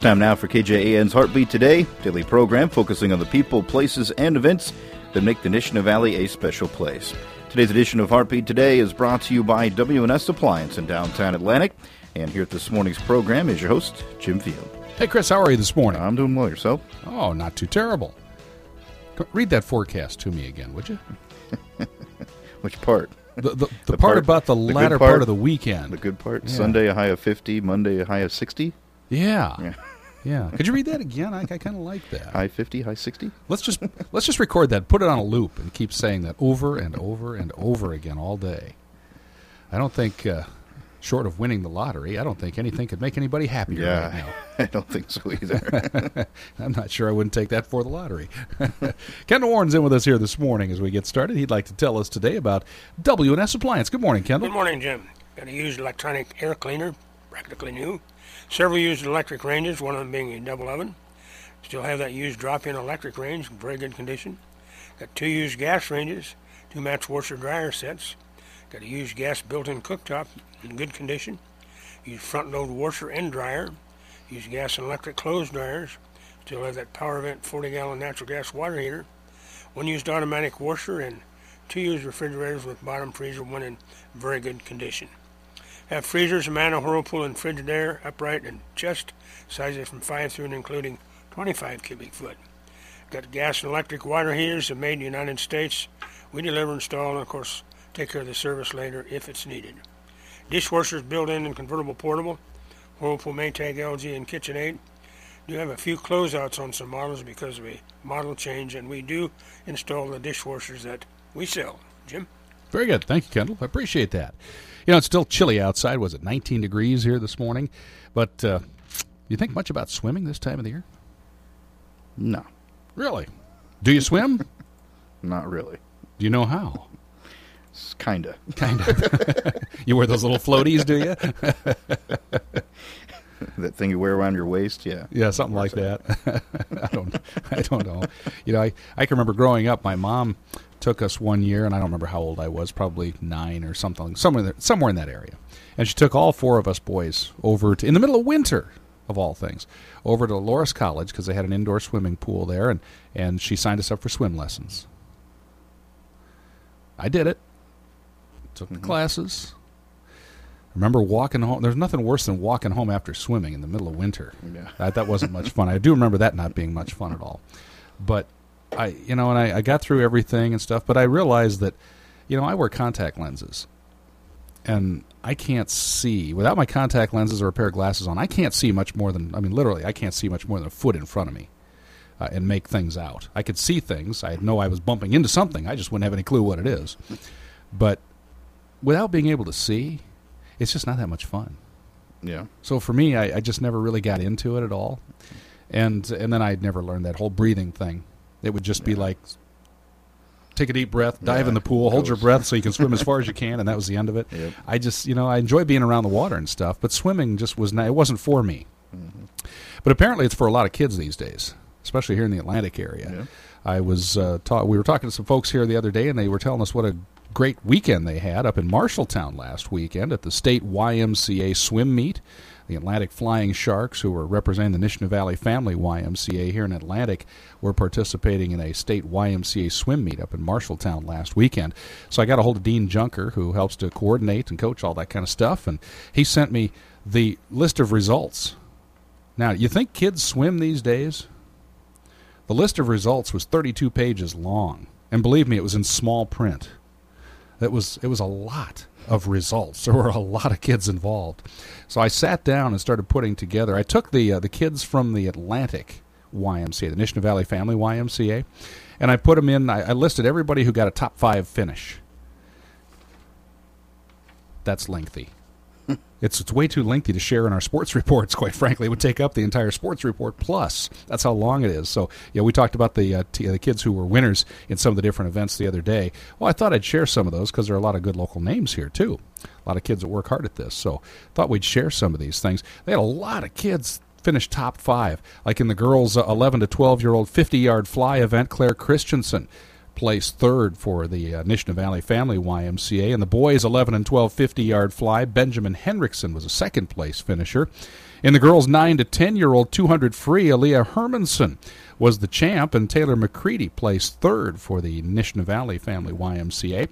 Time now for KJAN's Heartbeat Today, daily program focusing on the people, places, and events that make the Nishna Valley a special place. Today's edition of Heartbeat Today is brought to you by W&S Appliance in downtown Atlantic. And here at this morning's program is your host, Jim Field. Hey, Chris, how are you this morning? I'm doing well. Yourself? Oh, not too terrible. Read that forecast to me again, would you? Which part? The part about the latter part of the weekend. The good part? Yeah. Sunday a high of 50, Monday a high of 60? Yeah. Could you read that again? I kind of like that. High 50, high 60? Let's just record that, put it on a loop, and keep saying that over and over and over again all day. I don't think, short of winning the lottery, I don't think anything could make anybody happier right now. I don't think so either. I'm not sure I wouldn't take that for the lottery. Kendall Warren's in with us here this morning as we get started. He'd like to tell us today about W&S Appliance. Good morning, Kendall. Good morning, Jim. Got a used electronic air cleaner, practically new. Several used electric ranges, one of them being a double oven. Still have that used drop-in electric range, in very good condition. Got 2 used gas ranges, 2 match washer-dryer sets. Got a used gas built-in cooktop in good condition. Used front-load washer and dryer. Used gas and electric clothes dryers. Still have that power vent 40-gallon natural gas water heater. 1 used automatic washer and 2 used refrigerators with bottom freezer, one in very good condition. Have freezers, Amana, Whirlpool, and Frigidaire, upright and chest, sizes from 5 through and including 25 cubic foot. Got gas and electric water heaters that made in the United States. We deliver, install, and of course take care of the service later if it's needed. Dishwashers built-in and convertible portable. Whirlpool, Maytag, LG, and KitchenAid. Do have a few closeouts on some models because of a model change, and we do install the dishwashers that we sell. Jim? Very good. Thank you, Kendall. I appreciate that. You know, it's still chilly outside. Was it 19 degrees here this morning? But you think much about swimming this time of the year? No. Really? Do you swim? Not really. Do you know how? Kind of. You wear those little floaties, do you? That thing you wear around your waist, yeah. Yeah, something like that. I don't know. You know, I can remember growing up, my mom took us one year, and I don't remember how old I was, probably 9 or something, somewhere in that area. And she took all 4 of us boys over to, in the middle of winter, of all things, over to Loras College because they had an indoor swimming pool there, and she signed us up for swim lessons. I did it. Took the classes. Remember walking home. There's nothing worse than walking home after swimming in the middle of winter. Yeah. That wasn't much fun. I do remember that not being much fun at all. But I got through everything and stuff, but I realized that, I wear contact lenses. And I can't see, without my contact lenses or a pair of glasses on, I can't see much more than, literally, I can't see much more than a foot in front of me and make things out. I could see things. I know I was bumping into something. I just wouldn't have any clue what it is. But without being able to see, it's just not that much fun. Yeah. So for me, I just never really got into it at all. And then I'd never learned that whole breathing thing. It would just be like, take a deep breath, dive in the pool, hold your breath so you can swim as far as you can, and that was the end of it. Yep. I just, I enjoy being around the water and stuff, but swimming just it wasn't for me. Mm-hmm. But apparently it's for a lot of kids these days, especially here in the Atlantic area. Yep. I was we were talking to some folks here the other day, and they were telling us what a great weekend they had up in Marshalltown last weekend at the state YMCA swim meet. The Atlantic Flying Sharks, who were representing the Nishna Valley Family YMCA here in Atlantic, were participating in a state YMCA swim meet up in Marshalltown last weekend. So I got a hold of Dean Junker, who helps to coordinate and coach all that kind of stuff, and he sent me the list of results. Now, you think kids swim these days? The list of results was 32 pages long, and believe me, it was in small print. It was a lot of results. There were a lot of kids involved. So I sat down and started putting together. I took the kids from the Atlantic YMCA, the Nishna Valley Family YMCA, and I put them in. I listed everybody who got a top 5 finish. That's lengthy. It's way too lengthy to share in our sports reports, quite frankly. It would take up the entire sports report plus. That's how long it is. So, we talked about the kids who were winners in some of the different events the other day. Well, I thought I'd share some of those because there are a lot of good local names here, too. A lot of kids that work hard at this. So, thought we'd share some of these things. They had a lot of kids finish top 5. Like in the girls' 11 to 12-year-old 50-yard fly event, Claire Christensen placed third for the Nishnah Valley Family YMCA. In the boys' 11 and 12 50-yard fly, Benjamin Henriksen was a second-place finisher. In the girls' 9 to 10-year-old 200 free, Aaliyah Hermanson was the champ, and Taylor McCready placed third for the Nishnah Valley Family YMCA.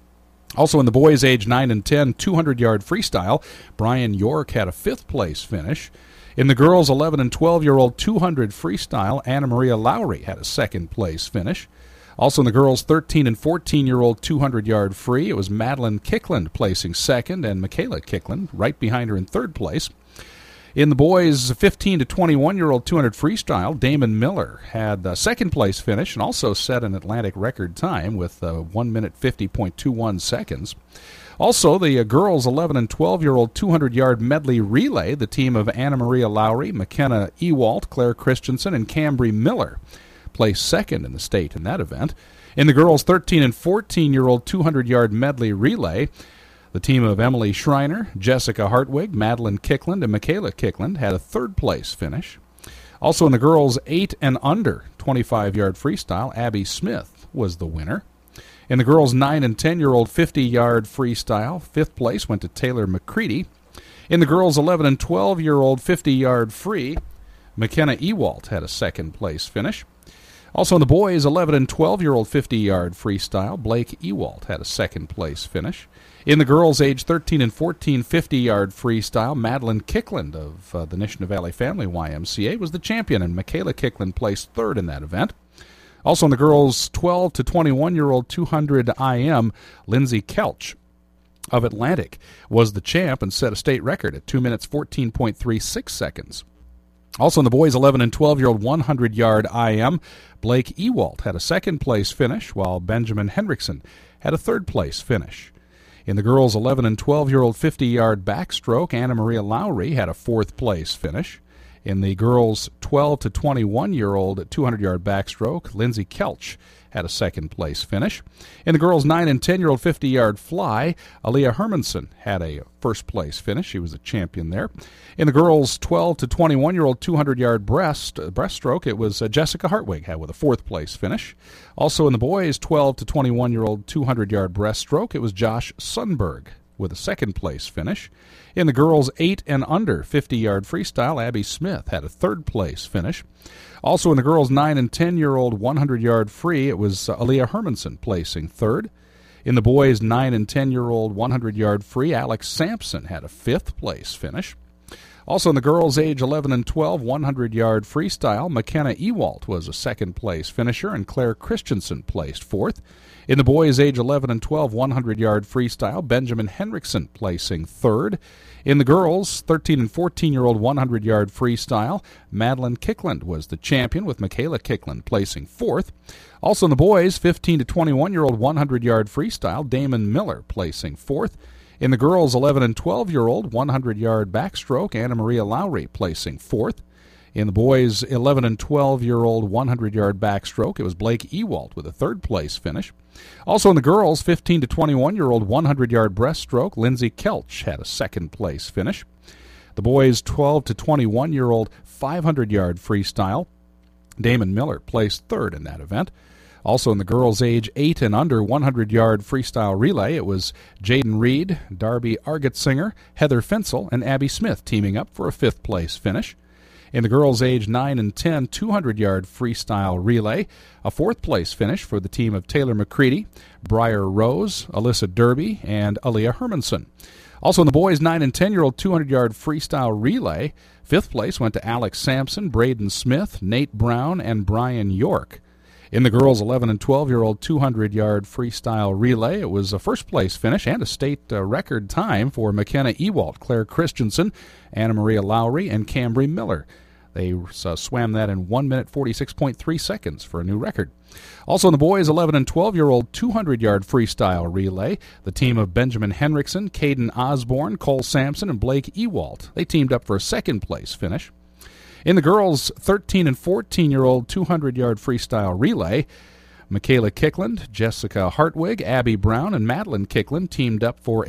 Also in the boys age 9 and 10 200-yard freestyle, Brian York had a fifth-place finish. In the girls' 11 and 12-year-old 200 freestyle, Anna Maria Lowry had a second-place finish. Also in the girls' 13 and 14-year-old 200-yard free, it was Madeline Kickland placing second, and Michaela Kickland right behind her in third place. In the boys' 15 to 21-year-old 200 freestyle, Damon Miller had a second-place finish and also set an Atlantic record time with 1 minute 50.21 seconds. Also, the girls' 11 and 12-year-old 200-yard medley relay, the team of Anna Maria Lowry, McKenna Ewalt, Claire Christensen, and Cambry Miller placed second in the state in that event. In the girls' 13 and 14-year-old 200-yard medley relay, the team of Emily Schreiner, Jessica Hartwig, Madeline Kickland, and Michaela Kickland had a third-place finish. Also in the girls' 8 and under 25-yard freestyle, Abby Smith was the winner. In the girls' 9 and 10-year-old 50-yard freestyle, fifth place went to Taylor McCready. In the girls' 11 and 12-year-old 50-yard free, McKenna Ewalt had a second-place finish. Also in the boys' 11 and 12-year-old 50-yard freestyle, Blake Ewalt had a second-place finish. In the girls' age 13 and 14 50-yard freestyle, Madeline Kickland of the Nishnah Valley Family YMCA was the champion, and Michaela Kickland placed third in that event. Also in the girls' 12 to 21-year-old 200 IM, Lindsay Kelch of Atlantic was the champ and set a state record at 2 minutes 14.36 seconds. Also in the boys' 11 and 12-year-old 100-yard IM, Blake Ewalt had a second-place finish, while Benjamin Henriksen had a third-place finish. In the girls' 11 and 12-year-old 50-yard backstroke, Anna Maria Lowry had a fourth-place finish. In the girls' 12 to 21-year-old 200-yard backstroke, Lindsay Kelch had a second-place finish. In the girls' 9 and 10-year-old 50-yard fly, Aaliyah Hermanson had a first-place finish. She was a champion there. In the girls' 12 to 21-year-old 200-yard breaststroke, it was Jessica Hartwig had with a fourth-place finish. Also in the boys' 12 to 21-year-old 200-yard breaststroke, it was Josh Sundberg with a second-place finish. In the girls' 8 and under 50-yard freestyle, Abby Smith had a third-place finish. Also in the girls' 9 and 10-year-old 100-yard free, it was Aaliyah Hermanson placing third. In the boys' 9 and 10-year-old 100-yard free, Alex Sampson had a fifth-place finish. Also in the girls' age 11 and 12 100-yard freestyle, McKenna Ewalt was a second-place finisher, and Claire Christensen placed fourth. In the boys' age 11 and 12 100-yard freestyle, Benjamin Henriksen placing third. In the girls' 13 and 14-year-old 100-yard freestyle, Madeline Kickland was the champion, with Michaela Kickland placing fourth. Also in the boys' 15 to 21-year-old 100-yard freestyle, Damon Miller placing fourth. In the girls' 11 and 12-year-old 100-yard backstroke, Anna Maria Lowry placing fourth. In the boys' 11 and 12-year-old 100-yard backstroke, it was Blake Ewalt with a third-place finish. Also in the girls' 15 to 21-year-old 100-yard breaststroke, Lindsay Kelch had a second-place finish. The boys' 12 to 21-year-old 500-yard freestyle, Damon Miller placed third in that event. Also in the girls' age 8 and under 100-yard freestyle relay, it was Jaden Reed, Darby Argetsinger, Heather Finsel, and Abby Smith teaming up for a fifth-place finish. In the girls' age 9 and 10 200-yard freestyle relay, a fourth-place finish for the team of Taylor McCready, Briar Rose, Alyssa Derby, and Aaliyah Hermanson. Also in the boys' 9 and 10-year-old 200-yard freestyle relay, fifth place went to Alex Sampson, Braden Smith, Nate Brown, and Brian York. In the girls' 11 and 12-year-old 200-yard freestyle relay, it was a first-place finish and a state record time for McKenna Ewalt, Claire Christensen, Anna Maria Lowry, and Cambry Miller. They swam that in 1 minute 46.3 seconds for a new record. Also in the boys' 11 and 12-year-old 200-yard freestyle relay, the team of Benjamin Henriksen, Caden Osborne, Cole Sampson, and Blake Ewalt. They teamed up for a second-place finish. In the girls' 13 and 14-year-old 200-yard freestyle relay, Michaela Kickland, Jessica Hartwig, Abby Brown, and Madeline Kickland teamed up for a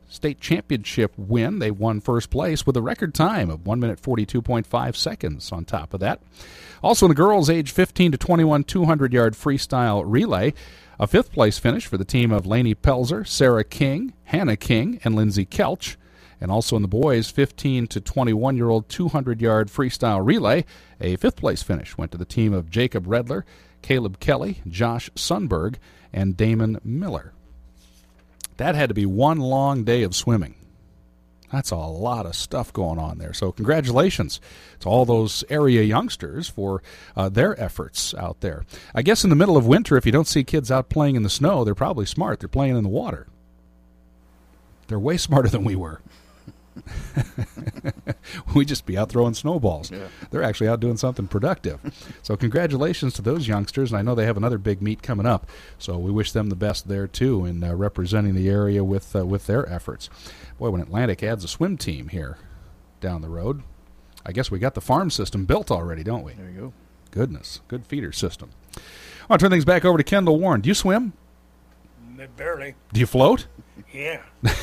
state championship win. They won first place with a record time of 1 minute 42.5 seconds on top of that. Also in the girls age 15 to 21 200-yard freestyle relay, a fifth-place finish for the team of Lainey Pelzer, Sarah King, Hannah King, and Lindsay Kelch. And also in the boys 15 to 21-year-old 200-yard freestyle relay, a fifth-place finish went to the team of Jacob Redler, Caleb Kelly, Josh Sundberg, and Damon Miller. That had to be one long day of swimming. That's a lot of stuff going on there. So congratulations to all those area youngsters for their efforts out there. I guess in the middle of winter, if you don't see kids out playing in the snow, they're probably smart. They're playing in the water. They're way smarter than we were. We'd just be out throwing snowballs. Yeah. They're actually out doing something productive. So congratulations to those youngsters, and I know they have another big meet coming up, so we wish them the best there too in representing the area with their efforts. Boy, when Atlantic adds a swim team here down the road, I guess we got the farm system built already, don't we? There you go. Goodness, good feeder system. I want to turn things back over to Kendall Warren. Do you swim? Barely. Do you float? Yeah.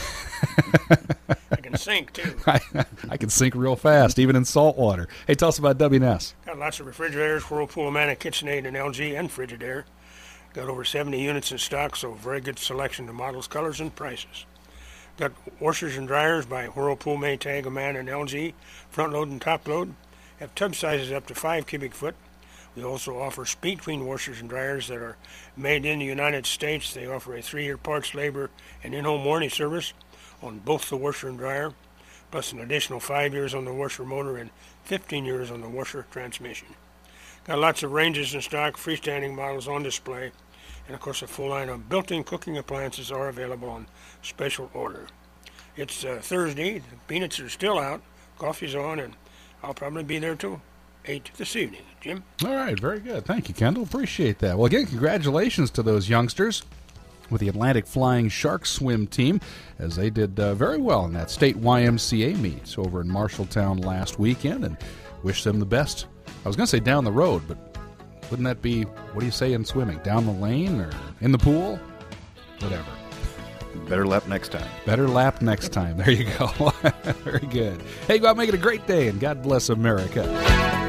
I can sink, too. I can sink real fast, even in salt water. Hey, tell us about WNS. Got lots of refrigerators, Whirlpool, Amana, KitchenAid, and LG, and Frigidaire. Got over 70 units in stock, so very good selection of models, colors, and prices. Got washers and dryers by Whirlpool, Maytag, Amana, and LG, front load and top load. Have tub sizes up to 5 cubic foot. We also offer speed clean washers and dryers that are made in the United States. They offer a 3-year parts, labor, and in-home warranty service on both the washer and dryer, plus an additional 5 years on the washer motor and 15 years on the washer transmission. Got lots of ranges in stock, freestanding models on display, and of course a full line of built-in cooking appliances are available on special order. It's Thursday, the peanuts are still out, coffee's on, and I'll probably be there till 8 this evening. Jim? All right, very good. Thank you, Kendall. Appreciate that. Well, again, congratulations to those youngsters with the Atlantic Flying Shark Swim team, as they did very well in that state YMCA meet over in Marshalltown last weekend, and wish them the best. I was going to say down the road, but wouldn't that be, what do you say in swimming, down the lane or in the pool? Whatever. Better lap next time. Better lap next time. There you go. Very good. Hey, go out and make it a great day, and God bless America.